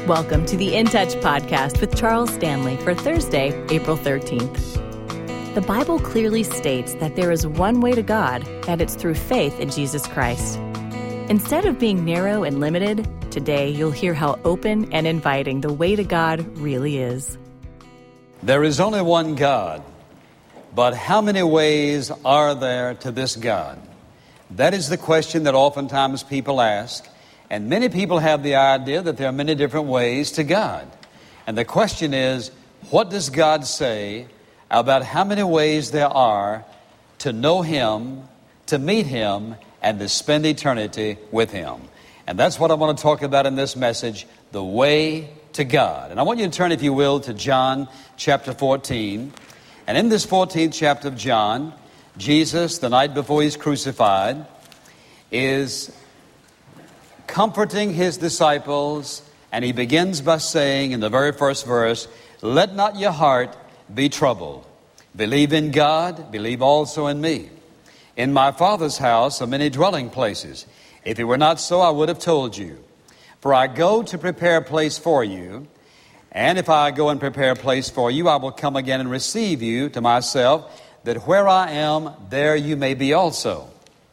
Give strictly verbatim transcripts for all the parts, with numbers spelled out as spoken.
Welcome to the In Touch podcast with Charles Stanley for Thursday, April thirteenth. The Bible clearly states that there is one way to God, and it's through faith in Jesus Christ. Instead of being narrow and limited, today you'll hear how open and inviting the way to God really is. There is only one God, but how many ways are there to this God? That is the question that oftentimes people ask, and many people have the idea that there are many different ways to God. And the question is, what does God say about how many ways there are to know Him, to meet Him, and to spend eternity with Him? And that's what I want to talk about in this message, the way to God. And I want you to turn, if you will, to John chapter fourteen. And in this fourteenth chapter of John, Jesus, the night before He's crucified, is comforting His disciples, and He begins by saying in the very first verse, "Let not your heart be troubled. Believe in God, believe also in me. In my Father's house are many dwelling places. If it were not so, I would have told you. For I go to prepare a place for you, and if I go and prepare a place for you, I will come again and receive you to myself, that where I am, there you may be also.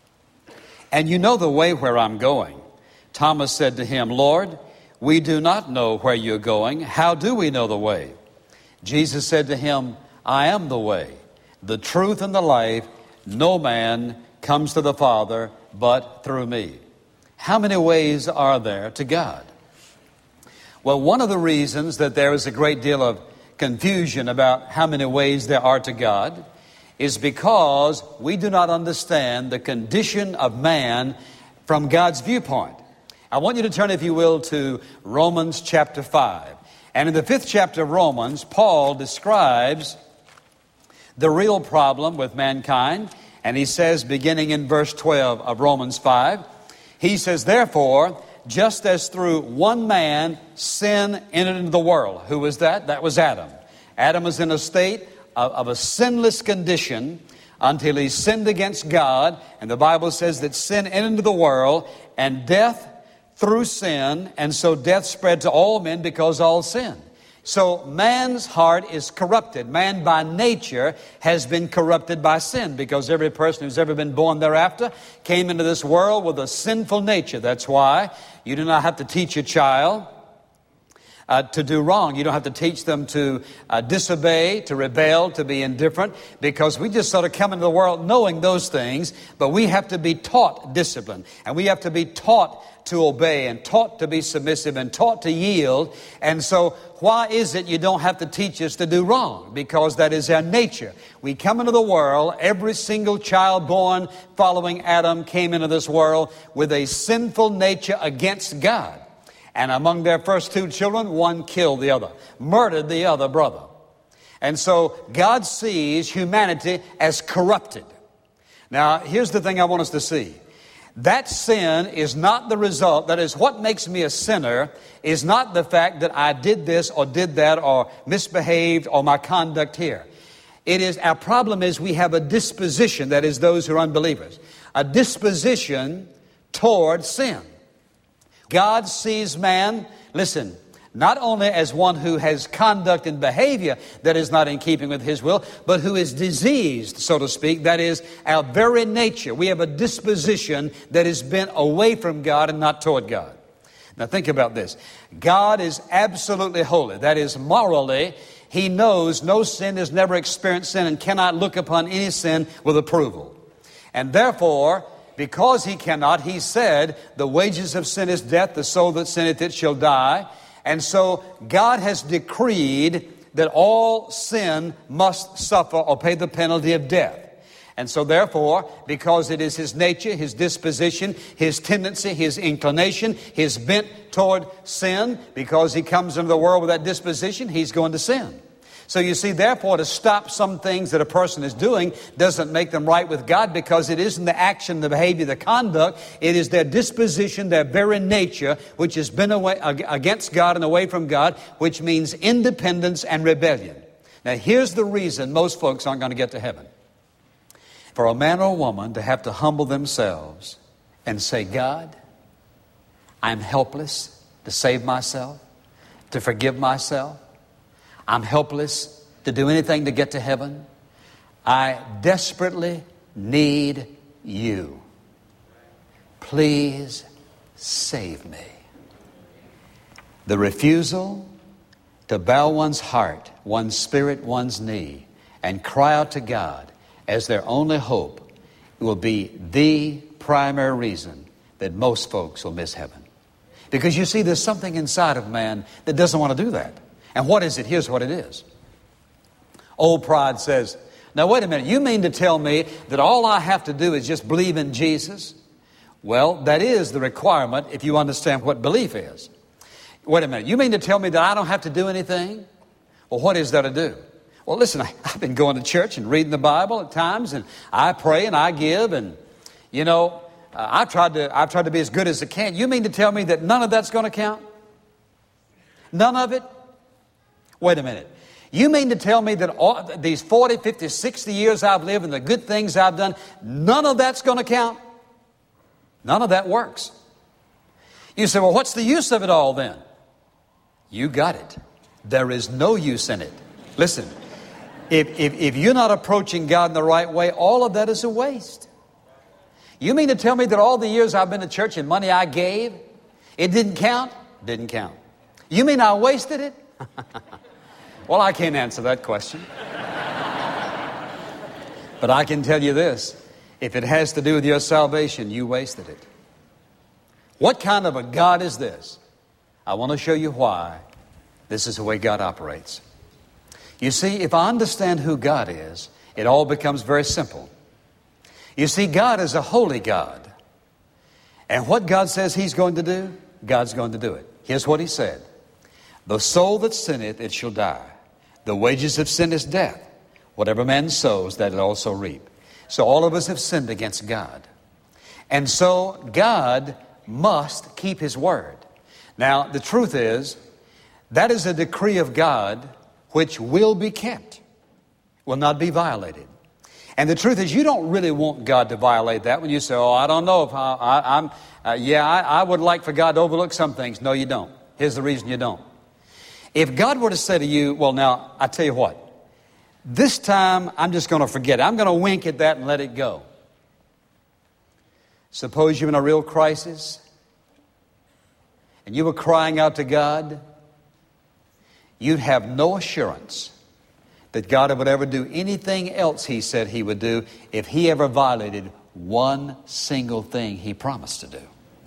And you know the way where I'm going." Thomas said to Him, "Lord, we do not know where you're going. How do we know the way?" Jesus said to him, "I am the way, the truth, and the life. No man comes to the Father but through me." How many ways are there to God? Well, one of the reasons that there is a great deal of confusion about how many ways there are to God is because we do not understand the condition of man from God's viewpoint. I want you to turn, if you will, to Romans chapter five. And in the fifth chapter of Romans, Paul describes the real problem with mankind. And he says, beginning in verse twelve of Romans five, he says, "Therefore, just as through one man sin entered into the world." Who was that? That was Adam. Adam was in a state of, of a sinless condition until he sinned against God. And the Bible says that sin entered into the world, and death through sin, and so death spread to all men because all sinned. So man's heart is corrupted. Man by nature has been corrupted by sin, because every person who's ever been born thereafter came into this world with a sinful nature. That's why you do not have to teach a child uh, to do wrong. You don't have to teach them to uh, disobey, to rebel, to be indifferent, because we just sort of come into the world knowing those things, but we have to be taught discipline, and we have to be taught to obey, and taught to be submissive, and taught to yield. And so why is it you don't have to teach us to do wrong? Because that is our nature. We come into the world, every single child born following Adam came into this world with a sinful nature against God. And among their first two children, one killed the other, murdered the other brother. And so God sees humanity as corrupted. Now, here's the thing I want us to see. That sin is not the result. That is, what makes me a sinner is not the fact that I did this or did that or misbehaved or my conduct here. It is, our problem is we have a disposition, that is those who are unbelievers, a disposition toward sin. God sees man, listen, not only as one who has conduct and behavior that is not in keeping with His will, but who is diseased, so to speak. That is our very nature. We have a disposition that is bent away from God and not toward God. Now think about this. God is absolutely holy. That is, morally, He knows no sin, has never experienced sin, and cannot look upon any sin with approval. And therefore, because He cannot, He said, "The wages of sin is death, the soul that sinneth it shall die." And so God has decreed that all sin must suffer or pay the penalty of death. And so therefore, because it is His nature, His disposition, His tendency, His inclination, His bent toward sin, because He comes into the world with that disposition, He's going to sin. So you see, therefore, to stop some things that a person is doing doesn't make them right with God, because it isn't the action, the behavior, the conduct. It is their disposition, their very nature, which has been away, against God and away from God, which means independence and rebellion. Now, here's the reason most folks aren't going to get to heaven. For a man or a woman to have to humble themselves and say, "God, I'm helpless to save myself. to forgive myself. I'm helpless to do anything to get to heaven. I desperately need you. Please save me. The refusal to bow one's heart, one's spirit, one's knee, and cry out to God as their only hope will be the primary reason that most folks will miss heaven. Because you see, there's something inside of man that doesn't want to do that. And what is it? Here's what it is. Old pride says, now wait a minute, you mean to tell me that all I have to do is just believe in Jesus? Well, that is the requirement if you understand what belief is. Wait a minute, you mean to tell me that I don't have to do anything? Well, what is there to do? Well, listen, I, I've been going to church and reading the Bible at times, and I pray and I give, and, you know, uh, I've tried to, I've tried to be as good as I can. You mean to tell me that none of that's going to count? None of it? Wait a minute. You mean to tell me that all, these forty, fifty, sixty years I've lived and the good things I've done, none of that's going to count? None of that works. You say, well, what's the use of it all then? You got it. There is no use in it. Listen, if, if, if you're not approaching God in the right way, all of that is a waste. You mean to tell me that all the years I've been to church and money I gave, it didn't count? Didn't count. You mean I wasted it? Well, I can't answer that question. But I can tell you this. If it has to do with your salvation, you wasted it. What kind of a God is this? I want to show you why this is the way God operates. You see, if I understand who God is, it all becomes very simple. You see, God is a holy God. And what God says He's going to do, God's going to do it. Here's what He said. The soul that sinneth, it shall die. The wages of sin is death. Whatever man sows, that it also reap. So all of us have sinned against God. And so God must keep His word. Now, the truth is, that is a decree of God which will be kept, will not be violated. And the truth is, you don't really want God to violate that when you say, oh, I don't know if I, I, I'm, uh, yeah, I, I would like for God to overlook some things. No, you don't. Here's the reason you don't. If God were to say to you, well, now, I tell you what, this time I'm just going to forget it. I'm going to wink at that and let it go. Suppose you're in a real crisis and you were crying out to God, you'd have no assurance that God would ever do anything else He said He would do if He ever violated one single thing He promised to do.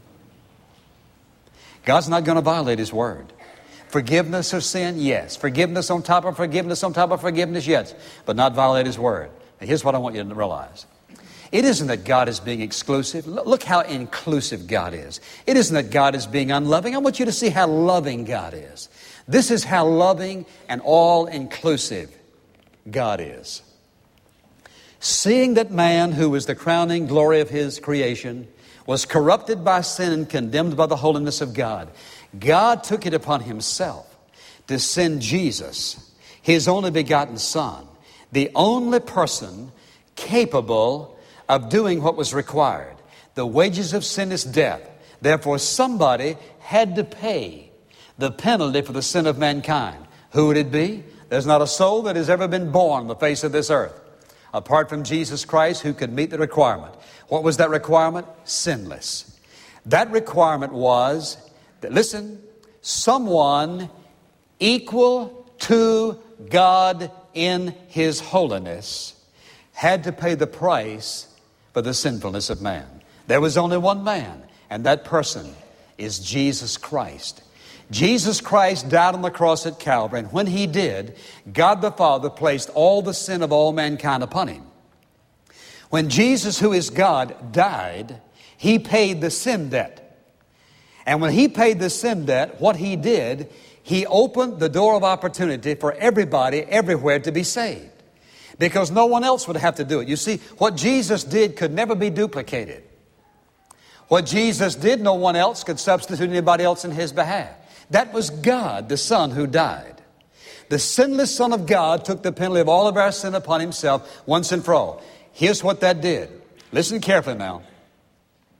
God's not going to violate His word. Forgiveness of sin, yes. Forgiveness on top of forgiveness on top of forgiveness, yes. But not violate His word. Now, here's what I want you to realize. It isn't that God is being exclusive. Look how inclusive God is. It isn't that God is being unloving. I want you to see how loving God is. This is how loving and all-inclusive God is. Seeing that man, who was the crowning glory of His creation, was corrupted by sin and condemned by the holiness of God, God took it upon Himself to send Jesus, His only begotten Son, the only person capable of doing what was required. The wages of sin is death. Therefore, somebody had to pay the penalty for the sin of mankind. Who would it be? There's not a soul that has ever been born on the face of this earth, apart from Jesus Christ, who could meet the requirement. What was that requirement? Sinless. That requirement was that, listen, someone equal to God in His holiness had to pay the price for the sinfulness of man. There was only one man, and that person is Jesus Christ. Jesus Christ died on the cross at Calvary, and when He did, God the Father placed all the sin of all mankind upon Him. When Jesus, who is God, died, He paid the sin debt. And when He paid the sin debt, what He did, He opened the door of opportunity for everybody, everywhere to be saved. Because no one else would have to do it. You see, what Jesus did could never be duplicated. What Jesus did, no one else could substitute anybody else in His behalf. That was God, the Son, who died. The sinless Son of God took the penalty of all of our sin upon Himself once and for all. Here's what that did. Listen carefully now.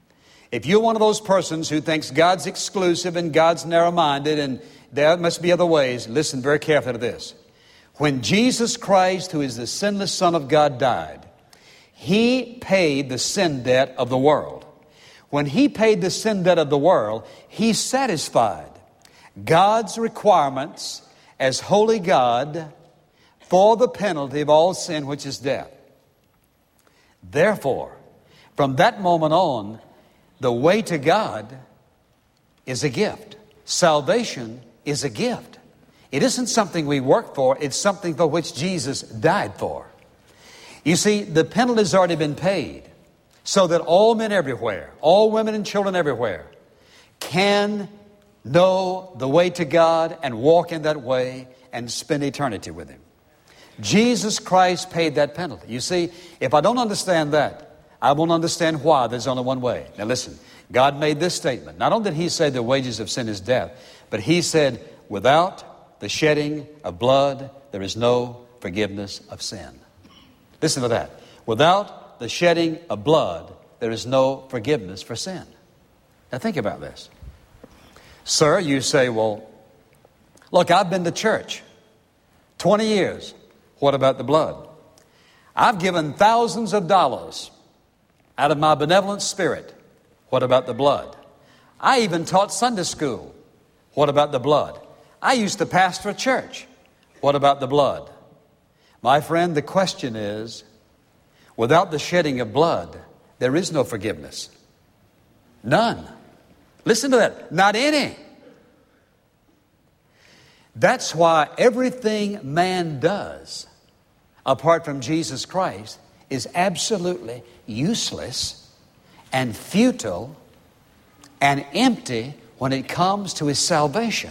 If you're one of those persons who thinks God's exclusive and God's narrow-minded and there must be other ways, listen very carefully to this. When Jesus Christ, who is the sinless Son of God, died, He paid the sin debt of the world. When He paid the sin debt of the world, He satisfied God's requirements as holy God for the penalty of all sin, which is death. Therefore, from that moment on, the way to God is a gift. Salvation is a gift. It isn't something we work for. It's something for which Jesus died for. You see, the penalty has already been paid so that all men everywhere, all women and children everywhere can know the way to God and walk in that way and spend eternity with Him. Jesus Christ paid that penalty. You see, if I don't understand that, I won't understand why there's only one way. Now listen, God made this statement. Not only did He say the wages of sin is death, but He said, without the shedding of blood, there is no forgiveness of sin. Listen to that. Without the shedding of blood, there is no forgiveness for sin. Now think about this. Sir, you say, well, look, I've been to church twenty years. What about the blood? I've given thousands of dollars out of my benevolent spirit. What about the blood? I even taught Sunday school. What about the blood? I used to pastor a church. What about the blood? My friend, the question is, without the shedding of blood, there is no forgiveness. None. Listen to that. Not any. That's why everything man does, apart from Jesus Christ, is absolutely useless and futile and empty when it comes to his salvation.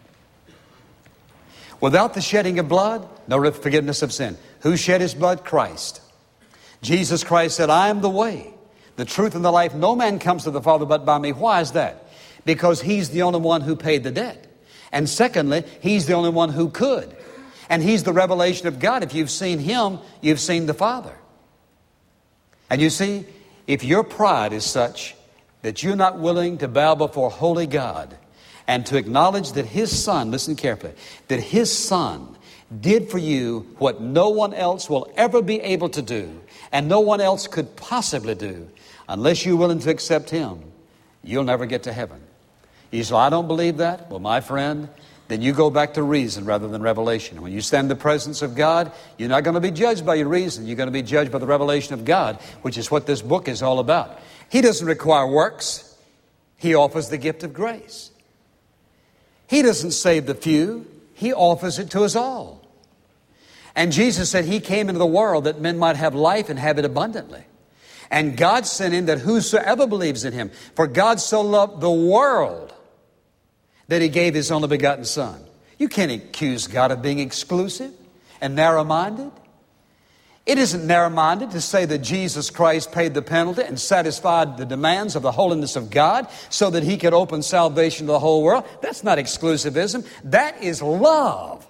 Without the shedding of blood, no forgiveness of sin. Who shed his blood? Christ. Jesus Christ said, I am the way, the truth, and the life. No man comes to the Father but by me. Why is that? Because He's the only one who paid the debt. And secondly, He's the only one who could. And He's the revelation of God. If you've seen Him, you've seen the Father. And you see, if your pride is such that you're not willing to bow before holy God and to acknowledge that His Son, listen carefully, that His Son did for you what no one else will ever be able to do and no one else could possibly do, unless you're willing to accept Him, you'll never get to heaven. You say, I don't believe that. Well, my friend, then you go back to reason rather than revelation. When you stand in the presence of God, you're not going to be judged by your reason. You're going to be judged by the revelation of God, which is what this book is all about. He doesn't require works. He offers the gift of grace. He doesn't save the few. He offers it to us all. And Jesus said He came into the world that men might have life and have it abundantly. And God sent Him that whosoever believes in Him, for God so loved the world that He gave His only begotten Son. You can't accuse God of being exclusive and narrow-minded. It isn't narrow-minded to say that Jesus Christ paid the penalty and satisfied the demands of the holiness of God so that He could open salvation to the whole world. That's not exclusivism. That is love.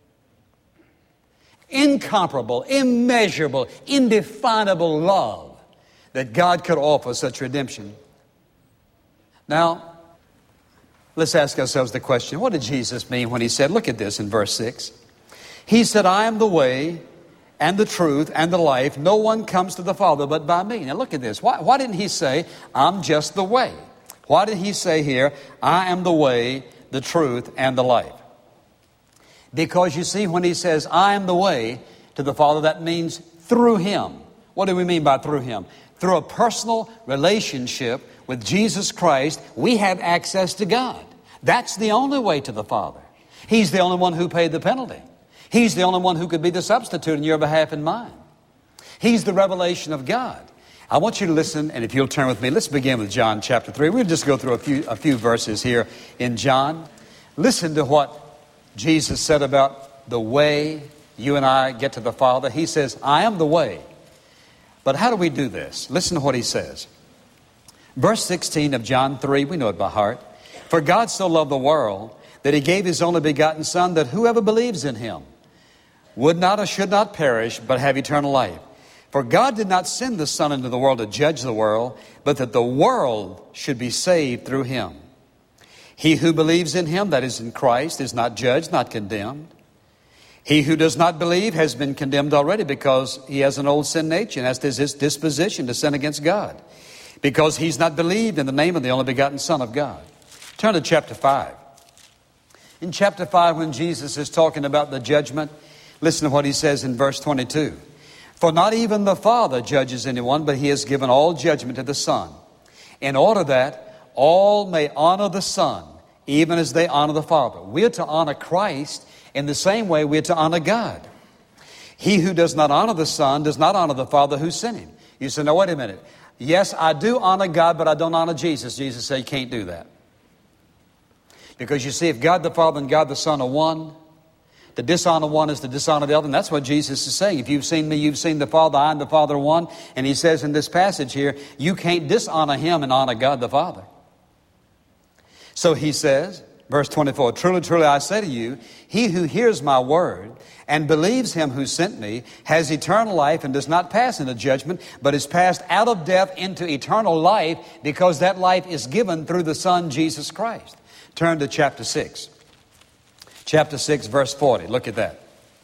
Incomparable, immeasurable, indefinable love that God could offer such redemption. Now, let's ask ourselves the question, what did Jesus mean when He said, look at this in verse six. He said, I am the way and the truth and the life. No one comes to the Father but by me. Now look at this. Why, why didn't He say, I'm just the way? Why did He say here, I am the way, the truth, and the life? Because you see, when He says, I am the way to the Father, that means through Him. What do we mean by through Him? Through a personal relationship with Jesus Christ, we have access to God. That's the only way to the Father. He's the only one who paid the penalty. He's the only one who could be the substitute in your behalf and mine. He's the revelation of God. I want you to listen, and if you'll turn with me, let's begin with John chapter three. We'll just go through a few, a few verses here in John. Listen to what Jesus said about the way you and I get to the Father. He says, I am the way. But how do we do this? Listen to what He says. Verse sixteen of John three, we know it by heart. For God so loved the world that He gave His only begotten Son, that whoever believes in Him would not or should not perish, but have eternal life. For God did not send the Son into the world to judge the world, but that the world should be saved through him. He who believes in him, that is in Christ, is not judged, not condemned. He who does not believe has been condemned already because he has an old sin nature, and that's his disposition to sin against God, because he's not believed in the name of the only begotten Son of God. Turn to chapter five. In chapter five, when Jesus is talking about the judgment, listen to what he says in verse twenty-two. For not even the Father judges anyone, but he has given all judgment to the Son, in order that all may honor the Son, even as they honor the Father. We are to honor Christ in the same way we are to honor God. He who does not honor the Son does not honor the Father who sent him. You say, no, wait a minute. Yes, I do honor God, but I don't honor Jesus. Jesus said you can't do that. Because you see, if God the Father and God the Son are one, to dishonor one is to dishonor the other. And that's what Jesus is saying. If you've seen me, you've seen the Father. I and the Father are one. And he says in this passage here, you can't dishonor him and honor God the Father. So he says, verse twenty-four, truly, truly, I say to you, he who hears my word and believes him who sent me has eternal life and does not pass into judgment, but is passed out of death into eternal life, because that life is given through the Son, Jesus Christ. Turn to chapter six. Chapter six, verse forty. Look at that.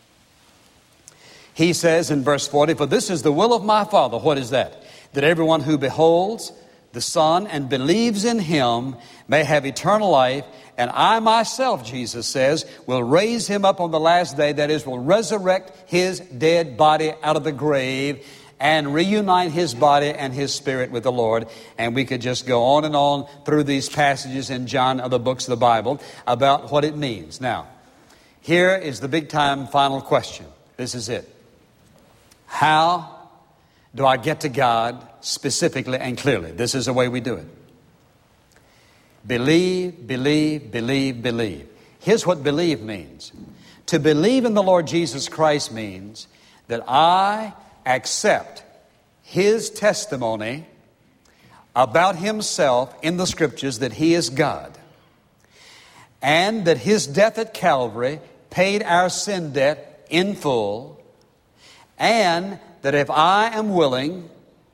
He says in verse forty, for this is the will of my Father. What is that? That everyone who beholds the Son and believes in him may have eternal life, and I myself, Jesus says, will raise him up on the last day. That is, will resurrect his dead body out of the grave and reunite his body and his spirit with the Lord. And we could just go on and on through these passages in John, other books of the Bible, about what it means. Now, here is the big time final question. This is it. How do I get to God specifically and clearly? This is the way we do it. Believe, believe, believe, believe. Here's what believe means. To believe in the Lord Jesus Christ means that I accept his testimony about himself in the Scriptures, that he is God, and that his death at Calvary paid our sin debt in full, and that if I am willing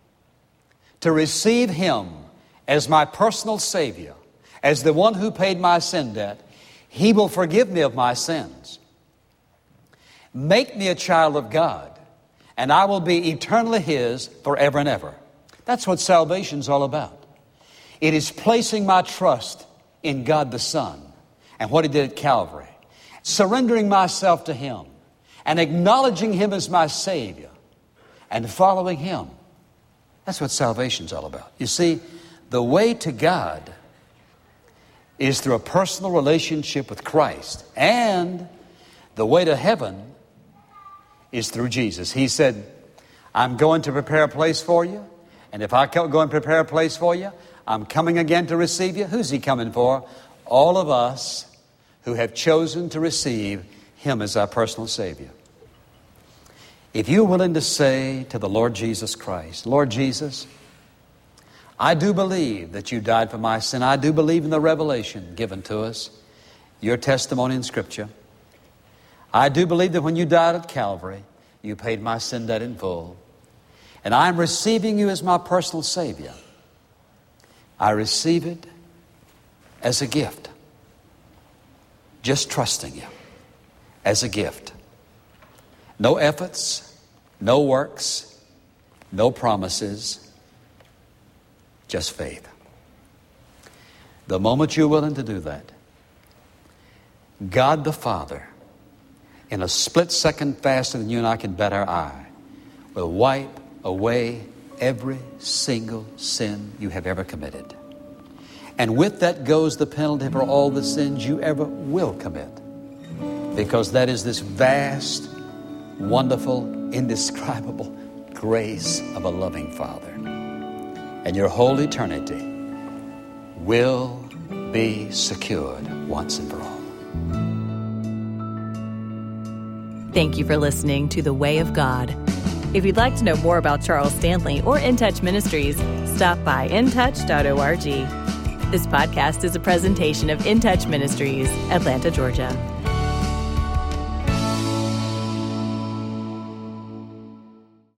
to receive him as my personal Savior, as the one who paid my sin debt, he will forgive me of my sins, make me a child of God, and I will be eternally his forever and ever. That's what salvation's all about. It is placing my trust in God the Son and what he did at Calvary, surrendering myself to him and acknowledging him as my Savior and following him. That's what salvation's all about. You see, the way to God is through a personal relationship with Christ, and the way to heaven is through Jesus. He said, I'm going to prepare a place for you, and if I go and prepare a place for you, I'm coming again to receive you. Who's he coming for? All of us who have chosen to receive him as our personal Savior. If you're willing to say to the Lord Jesus Christ, Lord Jesus, I do believe that you died for my sin. I do believe in the revelation given to us, your testimony in Scripture. I do believe that when you died at Calvary, you paid my sin debt in full. And I'm receiving you as my personal Savior. I receive it as a gift. Just trusting you as a gift. No efforts, no works, no promises, just faith. The moment you're willing to do that, God the Father, in a split second faster than you and I can bat our eye, will wipe away every single sin you have ever committed. And with that goes the penalty for all the sins you ever will commit. Because that is this vast, wonderful, indescribable grace of a loving Father. And your whole eternity will be secured once and for all. Thank you for listening to The Way of God. If you'd like to know more about Charles Stanley or In Touch Ministries, stop by in touch dot org. This podcast is a presentation of In Touch Ministries, Atlanta, Georgia.